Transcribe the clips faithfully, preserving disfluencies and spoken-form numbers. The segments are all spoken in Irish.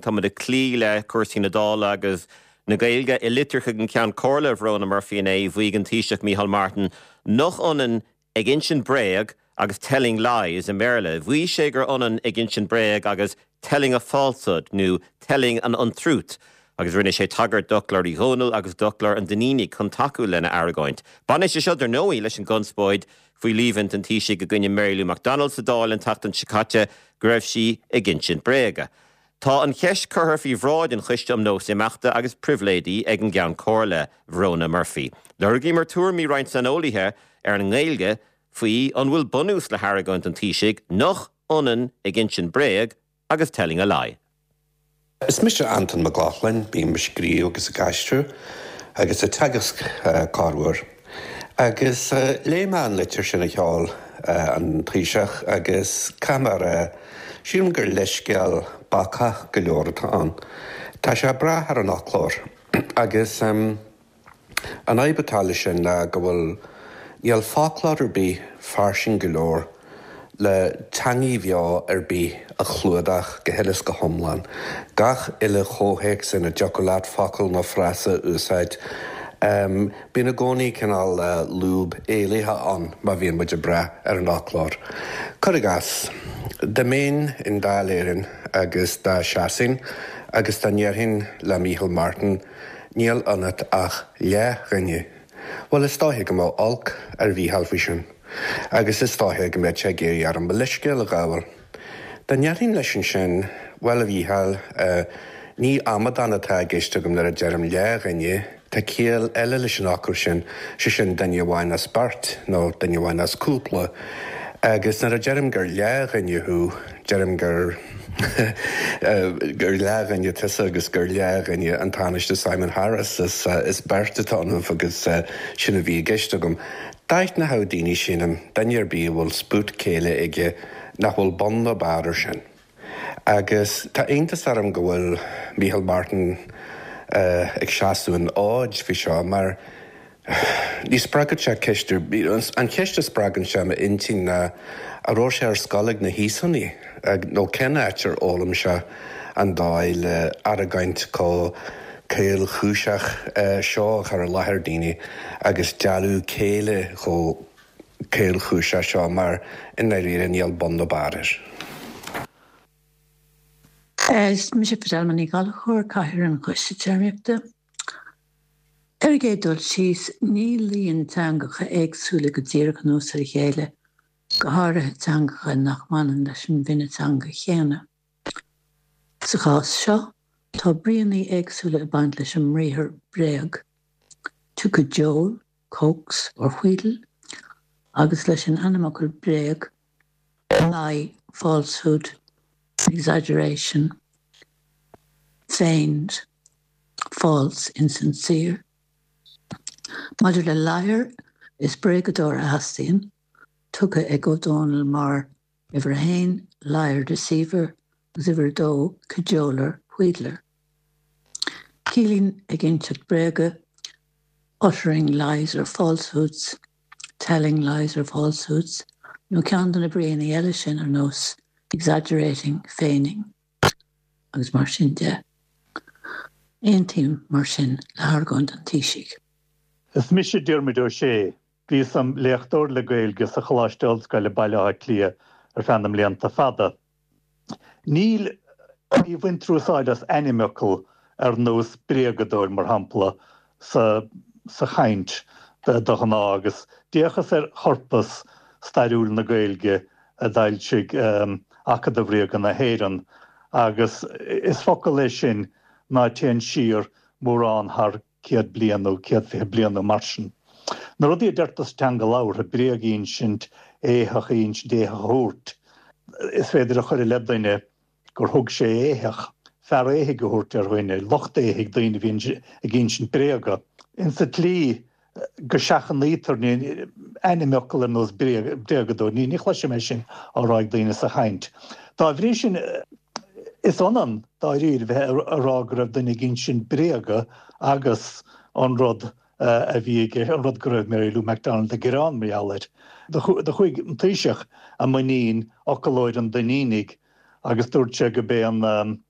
tá de clí le cuasaí na dála agus na gailge I litircha an cean cóla Bhróna Murphy in é bhuaig an Taoiseach Micheál Martin nach onan ag insin breag agus telling lies in Merle. Bhuí sé gur onan ag insin breag agus telling a falsehood nó telling an untruth. Agus rinne sé tagart duchlar I Ghonal agus duchlar an Danini chun taú lena Aragoint. Banis sé sidir nóí leis an gunspóid faoi lífint an Taoiseach go gunne Marilyn McDonald sa dáil an tacht an Chicate go raibh sí ag insin breaga. Tá an cheis curthir fí bhráid an chuiste am nós imachta agus privléidí ag an gceann cóirle Bhróna Murphy. Lurgaí mar túr mí roinnt san ólithe ar an ngéilge faoi an bhfuil bunús le Harragoint an Taoiseach nach onan ag insin breag agus telling a lie. Is Mister Anton McLaughlin, bí me scríú agus a gaiistú, agus a teagas uh, carúir. Agus uh, léimán litir sin a cheáil uh, an Taoiseach agus camara sílim gur leisceal bacha go leor atá an. Tá sé brath ar an achlór. agus um, an aibbetála sin le go bhfuil níl fáclár ar bí farsin go leor le tangaí bheo ar bí a chlúdach go heilis go thomláin. Gach ile chóhéic sin a jocolát facail nó frasa úsáid. Um, bí na gcónaí cinál uh, lúb éalaithe an má bhíon muid a bra ar an achlár. Curigas, de mén in dá léirin agus dá seasin agus dá nearhin le Micheál Martin níl anat ach le rinne. Well, is táithe go má olc ar bhí halfaí sin. Agus is táithe go méid sé géirí ar an balisce le gábhar. Dá nearhin leis sin sin, well a bhíhall, uh, ní amad anatá géiste gom nar a dearm le rinne, tá céal eile leis an acur sin, si sin daine bhhain as bart nó daine bhhain as cúpla. Agus nar a dearm gur le rinne hu, dearm gur gur le rinne tusa agus gur le rinne an táiste Simon Harris is, uh, is bart atánam agus uh, sin a bhí géiste gom. Dait na haudíní sinam, daine ar bí bhfuil spút céile ige nach bhfuil bonda báidir sin. Agus tá aontas arm go bhfuil Micheál Martin uh, ag seaú an áid bhí seo, mar ní spragad sé ceistir, an ceiste spragan se me intí na a róir sé ar scolag na hísanní, ag nó cennéitir ólam se an dáil uh, Aragaint có céal chúiseach uh, seo ar a láthardíine agus dealú céile cho céal chúise seo mar in na riire níl bonda báidir. Is mi sé pedal man í gal chóir caithir an chuiste teirmeachta. Er gédul síos ní líon teangacha éagsúla go dtíreach nús ar chéile go háirithe teangacha nach manan leis an bhine teanga chéana. Sa chás seo, tá brianaí éagsúla a baint leis an mríthir breag, tu go Joel, Cokes or Wheedle, agus leis an animacal breag, lie, falsehood, exaggeration, feigned, false, insincere. Maidir le liar is breagador astíon, tucha ag O'Donnell mar iver hain, liar, deceiver, ziver do, cajoler, wheedler. Keeling against brega, uttering lies or falsehoods, telling lies or falsehoods, no count on a brain eile sin ar nos, exaggerating, feigning. Agus mar sin de. Ein tíim mar sin le Harragoint an Taoiseach. Is mis sé Diarmaid Ó Sé, bhí sam léachtóir le Gaeilge sa choláisteáil go le bailáthe clia ar fannam léanta fada. Níl ní bhain trúsáid as animacal ar nós breagadóir mar hampla sa, sa chaint de dochan agus. Diachas ar chorpas stairiúil na Gaeilge a dail sig um, acad a bhríogan na héirean agus is focail lei sin ná téan siar mórán thar ciad blian ó ciad fé blian ó marsin. Na rudí deirtas teanga láir a breagín sint éthach íns déthach húrt. Is féidir a chuir lebdaine gur thug sé éthach fear éthig go húrt ar chuine, locht éthig daoine bhíon a gén sin breaga. In sa tlí go seachan lítar ní animacal ar nós breagadó, ní ní chluise mé sin á ráig daoine sa chaint. Tá bhrí sin is anan dá ríir bheith a rágrah daoine gén sin breaga agus an rud uh, a bhí an rud go raibh Mary Lou McDonald a gurán méallir. De chuig an Taoiseach a muín ocalóid an daoínig agus dúirt sé go bé an um,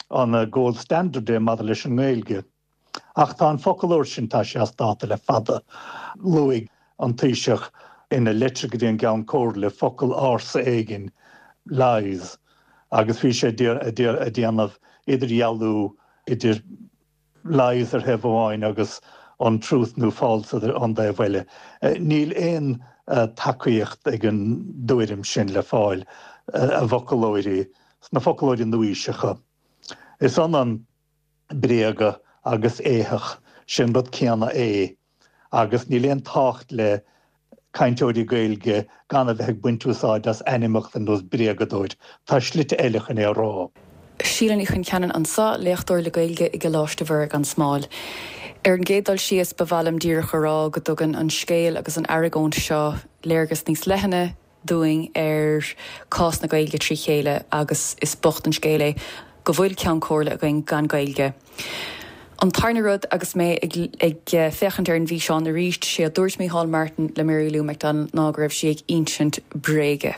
an a gold standard é mad leis an ngéilge. Ach tá an focail sin tá sé as dáta le fada luig an tíiseach ina litre go dtíon gan cóir le focail ása éigin lais agus bhí sé a déanamh idir jaallú idir lais ar hebh amháin agus an trúth nó fáilsa an dé bhile. Níl éon tacaíocht ag an dúirim sin le fáil a bhocalóirí na focalóirí nuísecha. Is an an bréaga agus éthach sin rud ceanna é, agus níl éon tácht le cainteoirí gaeilge gan a bheith buintúsáid as animacht an dos bréagadóid. Tá slite eilechan é rá. Sílan ich an ceanan ansa leachtóir le gaeilge i go láiste bhar gan smáil. Ar an gédal sios bhhalam díreach rá go dugan an scéal agus an aragónt seo léargus níos lehanna doing ar cás na gaeilge trí chéile agus is bocht an scéile go bhfuil cean cóirla a going gan gaeilge. An tarna rud agus mé ag fechantar an bhí seán na ríist sé a dúirt mé Hall Martin le Mary Lou McDonald ná go raibh si ag ancient bréige.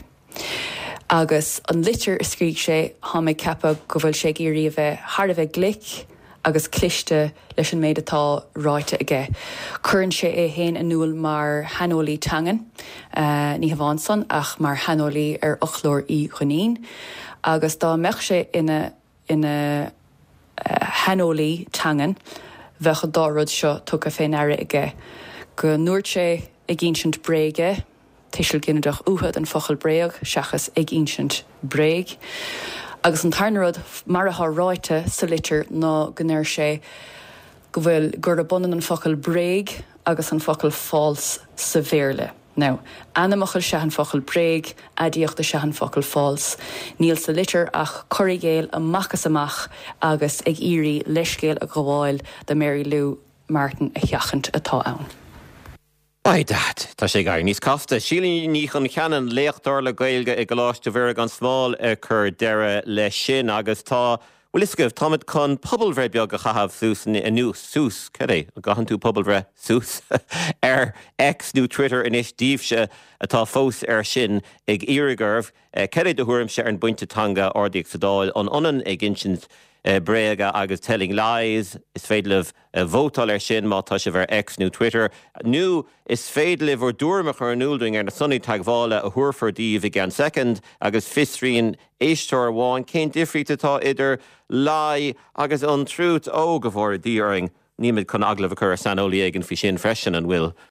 Agus an litir is scríg sé ha mé cepa go bhfuil sé írí a bheith hard a bheith glic agus cliste leis an méid atá ráite aige. Curann sé é héin a nuail mar hanolaí tangan, uh, ní hamháin son ach mar hanolaí ar ochlór í chunín, agus dá meach sé ina, ina uh, hanolaí tangan bheith a dárod seo tucha féin aire aige. Go nuairt sé ag ancient bréige, teisiil ginnadach úhad an fochail bréag, seachas ag ancient bréig. Agus an tarnarod mar a ráite sa litir ná gnéir sé go bhfuil gur a bunan an focail bréig agus an focail fáils sa bhéirle. Now, anamachil se an focail bréig, adíocht se an focail fáils. Níl sa litir ach corigéil amachchas amach agus ag írí leiscéil a gháil de Mary Lou Martin a cheachant atá ann. Ai dat, tá sé gar níos casta. Sílín ní chun cheanan léachtar le gaeilge i go láiste bhar an smáil a chur deire le sin agus tá bhfuil is goibh táid chun pobalbhre beag a chahabh sús a nús sús cedé a gahan tú pobalbhre sús ar ex nó Twitter inis díobse atá fós ar sin ag iarigarbh cedé do thuairim se ar an buintetanga ordaigh sa dáil an onan ag insint Uh, bréaga agus telling lies is féidlih uh, vótal ar sin má tá se bhar ex nó Twitter. Nu is féidlih or dúrmach ar an úlding ar na sunny taghála a thuairfordíomh i gan second agus fisríon éistóir bháin cén difriúta tá idir lie agus an trút ó go bhór díoring níimiid chun aglah a chur sanolaí éigen fi sin freisin an bhfuil